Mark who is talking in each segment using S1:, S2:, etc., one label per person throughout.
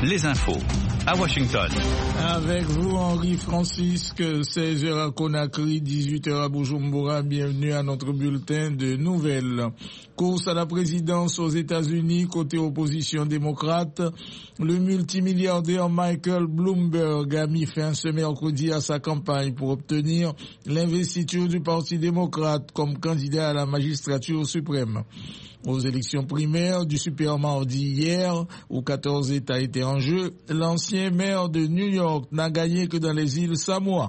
S1: les infos à Washington.
S2: Avec vous, Henri Francisque, 16h à Conakry, 18h à Bujumbura. Bienvenue à notre bulletin de nouvelles. Course à la présidence aux États-Unis, côté opposition démocrate. Le multimilliardaire Michael Bloomberg a mis fin ce mercredi à sa campagne pour obtenir l'investiture du Parti démocrate comme candidat à la magistrature suprême. Aux élections primaires du super mardi hier, où 14 États étaient en jeu, l'ancien maire de New York n'a gagné que dans les îles Samoa.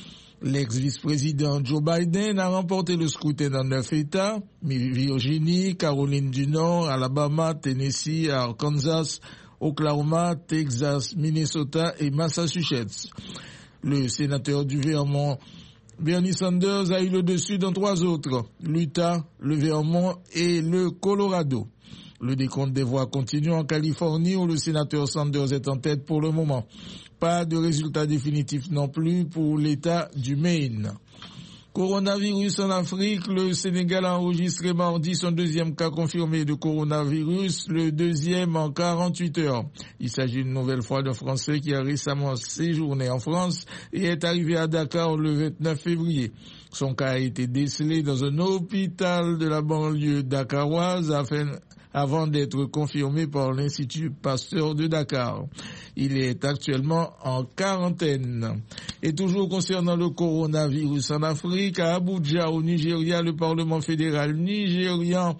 S2: L'ex-vice-président Joe Biden a remporté le scrutin dans 9 États, Virginie, Caroline du Nord, Alabama, Tennessee, Arkansas, Oklahoma, Texas, Minnesota et Massachusetts. Le sénateur du Vermont, Bernie Sanders, a eu le dessus dans 3 autres, l'Utah, le Vermont et le Colorado. Le décompte des voix continue en Californie où le sénateur Sanders est en tête pour le moment. Pas de résultat définitif non plus pour l'État du Maine. Coronavirus en Afrique, le Sénégal a enregistré mardi son deuxième cas confirmé de coronavirus, le deuxième en 48 heures. Il s'agit une nouvelle fois d'un Français qui a récemment séjourné en France et est arrivé à Dakar le 29 février. Son cas a été décelé dans un hôpital de la banlieue dakaroise avant d'être confirmé par l'Institut Pasteur de Dakar. Il est actuellement en quarantaine. Et toujours concernant le coronavirus en Afrique, à Abuja, au Nigeria, le Parlement fédéral nigérian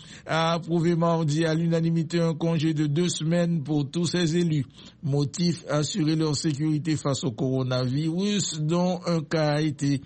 S2: a approuvé mardi à l'unanimité un congé de 2 semaines pour tous ses élus. Motif, assurer leur sécurité face au coronavirus, dont un cas a été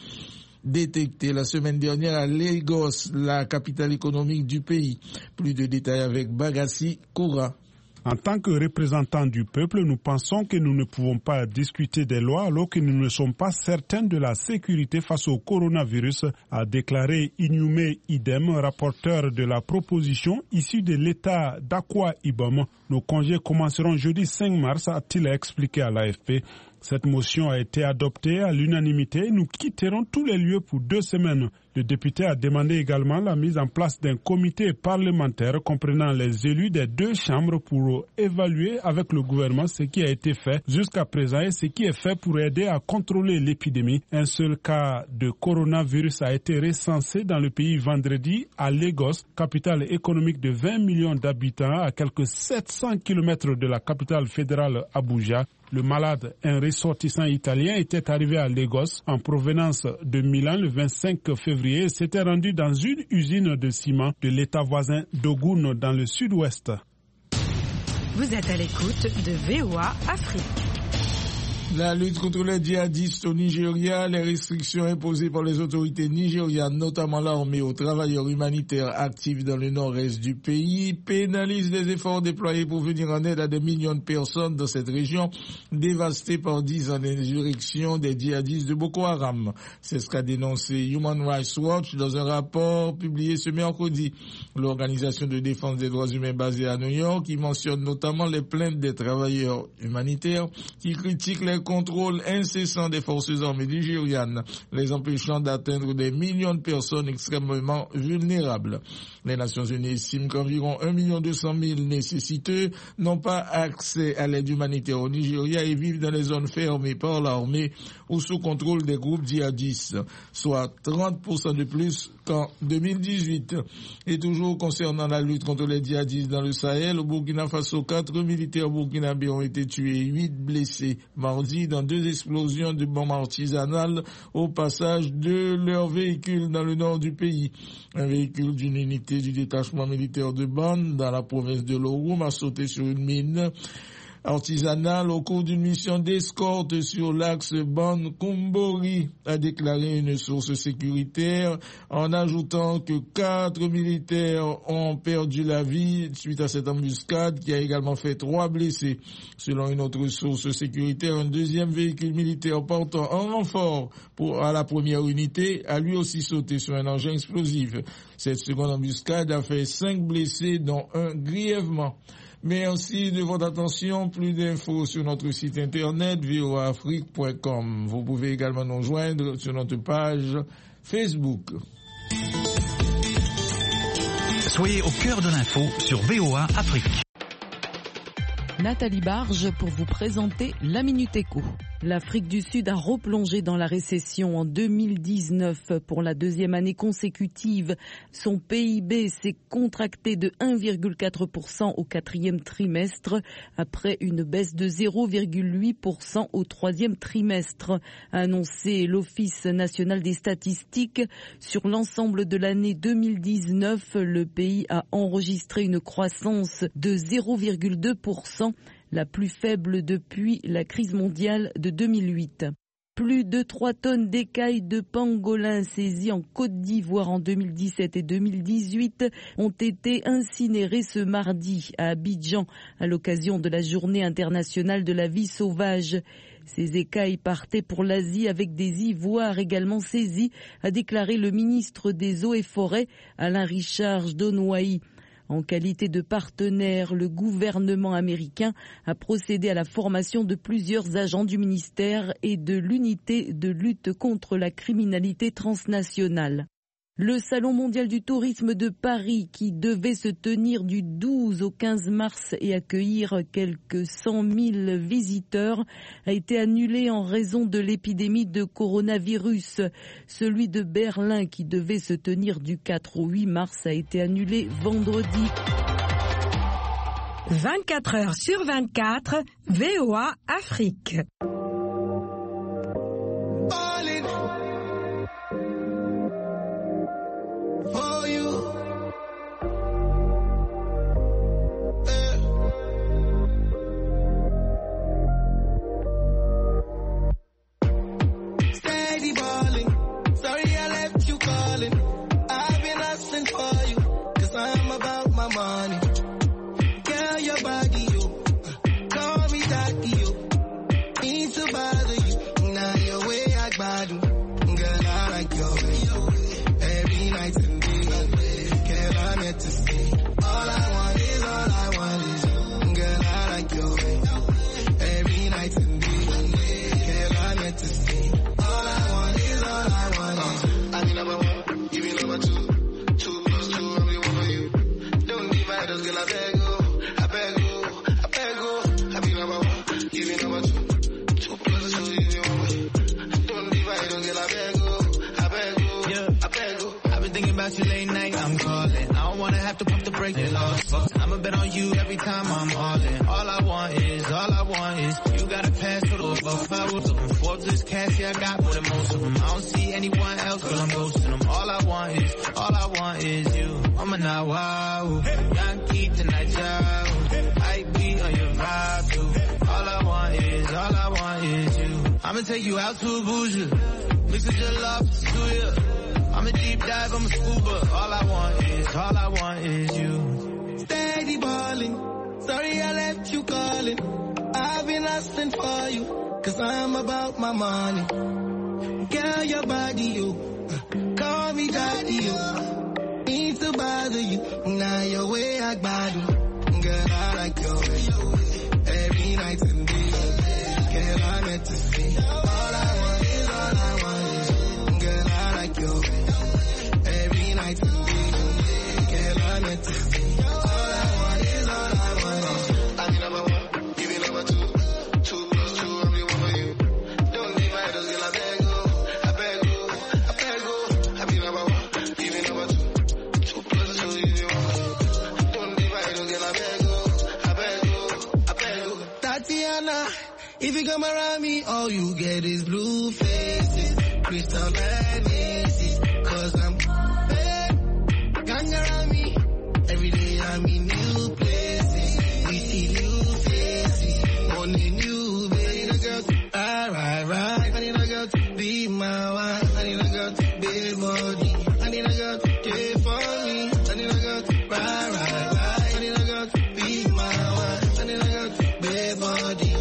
S2: détecté la semaine dernière à Lagos, la capitale économique du pays. Plus de détails avec Bagassi Koura.
S3: En tant que représentants du peuple, nous pensons que nous ne pouvons pas discuter des lois alors que nous ne sommes pas certains de la sécurité face au coronavirus, a déclaré Inyume Idem, rapporteur de la proposition issue de l'État d'Akwa Ibom. Nos congés commenceront jeudi 5 mars, a-t-il expliqué à l'AFP. Cette motion a été adoptée à l'unanimité. Nous quitterons tous les lieux pour 2 semaines. Le député a demandé également la mise en place d'un comité parlementaire comprenant les élus des 2 chambres pour évaluer avec le gouvernement ce qui a été fait jusqu'à présent et ce qui est fait pour aider à contrôler l'épidémie. Un seul cas de coronavirus a été recensé dans le pays vendredi à Lagos, capitale économique de 20 millions d'habitants à quelques 700 km de la capitale fédérale Abuja. Le malade, un ressortissant italien, était arrivé à Lagos en provenance de Milan le 25 février et s'était rendu dans une usine de ciment de l'État voisin d'Ogun dans le sud-ouest.
S4: Vous êtes à l'écoute de VOA Afrique.
S2: La lutte contre les djihadistes au Nigeria, les restrictions imposées par les autorités nigérianes, notamment l'armée, aux travailleurs humanitaires actifs dans le nord-est du pays, pénalisent les efforts déployés pour venir en aide à des millions de personnes dans cette région dévastée par 10 ans d'insurrection des djihadistes de Boko Haram. C'est ce qu'a dénoncé Human Rights Watch dans un rapport publié ce mercredi. L'organisation de défense des droits humains basée à New York, qui mentionne notamment les plaintes des travailleurs humanitaires qui critiquent les contrôle incessant des forces armées nigérianes, les empêchant d'atteindre des millions de personnes extrêmement vulnérables. Les Nations Unies estiment qu'environ 1,2 million nécessiteux n'ont pas accès à l'aide humanitaire au Nigeria et vivent dans les zones fermées par l'armée ou sous contrôle des groupes djihadistes, soit 30% de plus qu'en 2018. Et toujours concernant la lutte contre les djihadistes dans le Sahel, au Burkina Faso, 4 militaires burkinabés ont été tués et 8 blessés mardi dans 2 explosions de bombes artisanales au passage de leur véhicule dans le nord du pays. Un véhicule d'une unité du détachement militaire de Ban dans la province de l'Oroum a sauté sur une mine artisanale au cours d'une mission d'escorte sur l'axe Ban-Kumbori, a déclaré une source sécuritaire, en ajoutant que 4 militaires ont perdu la vie suite à cette embuscade qui a également fait 3 blessés. Selon une autre source sécuritaire, un deuxième véhicule militaire portant un renfort à la première unité a lui aussi sauté sur un engin explosif. Cette seconde embuscade a fait 5 blessés, dont un grièvement. Merci de votre attention. Plus d'infos sur notre site internet voaafrique.com. Vous pouvez également nous joindre sur notre page Facebook.
S1: Soyez au cœur de l'info sur VOA Afrique.
S5: Nathalie Barge pour vous présenter la Minute Éco. L'Afrique du Sud a replongé dans la récession en 2019 pour la deuxième année consécutive. Son PIB s'est contracté de 1,4% au quatrième trimestre après une baisse de 0,8% au troisième trimestre, a annoncé l'Office national des statistiques. Sur l'ensemble de l'année 2019, le pays a enregistré une croissance de 0,2%. La plus faible depuis la crise mondiale de 2008. Plus de 3 tonnes d'écailles de pangolin saisies en Côte d'Ivoire en 2017 et 2018 ont été incinérées ce mardi à Abidjan à l'occasion de la Journée internationale de la vie sauvage. Ces écailles partaient pour l'Asie avec des ivoires également saisis, a déclaré le ministre des Eaux et Forêts, Alain Richard Donouaï. En qualité de partenaire, le gouvernement américain a procédé à la formation de plusieurs agents du ministère et de l'unité de lutte contre la criminalité transnationale. Le Salon mondial du tourisme de Paris, qui devait se tenir du 12 au 15 mars et accueillir quelques 100 000 visiteurs, a été annulé en raison de l'épidémie de coronavirus. Celui de Berlin, qui devait se tenir du 4 au 8 mars, a été annulé vendredi.
S4: 24 heures sur 24, VOA Afrique.
S6: I'ma bet on you every time I'm all in. All I want is you got a pass for the above. I was looking Forbes this cash, yeah, I got more than most of them. I don't see anyone else, but I'm ghosting them. All I want is you. I'm a now wow, Yankee tonight, job. I be on your vibe too. All I want is you. I'ma take you out to a bougie, mix it your love to you. I'm a deep dive, I'm a scuba. All I want is you.
S7: Steady balling, sorry I left you calling. I've been asking for you, cause I'm about my money. Girl, your body, you call me daddy, you need to bother you. Now your way I bad you. Girl, I like your way. Every night and day, girl, I meant to see. All I want is you. Girl, I like your way. Every night and day, girl, I meant to see. If you come around me, all you get is blue faces, crystal madnesses, cause I'm bad. Gang around me, every day I'm in new places, we see new faces, only new baby. I need a girl to ride, I need a girl to be my wife, I need a girl to be body, I need a girl to care for me, I need a girl to ride, I need a girl to be my wife, I need a girl to be body.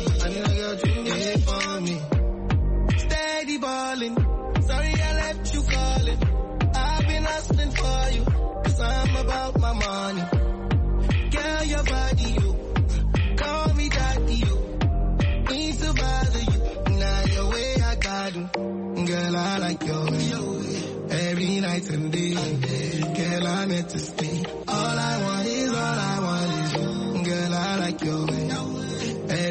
S7: Sorry I left you calling. I've been asking for you, cause I'm about my money. Girl, your body, you call me daddy, you need to bother you. Now your way I got you. Girl, I like your way. Every night and day, girl, I meant to stay.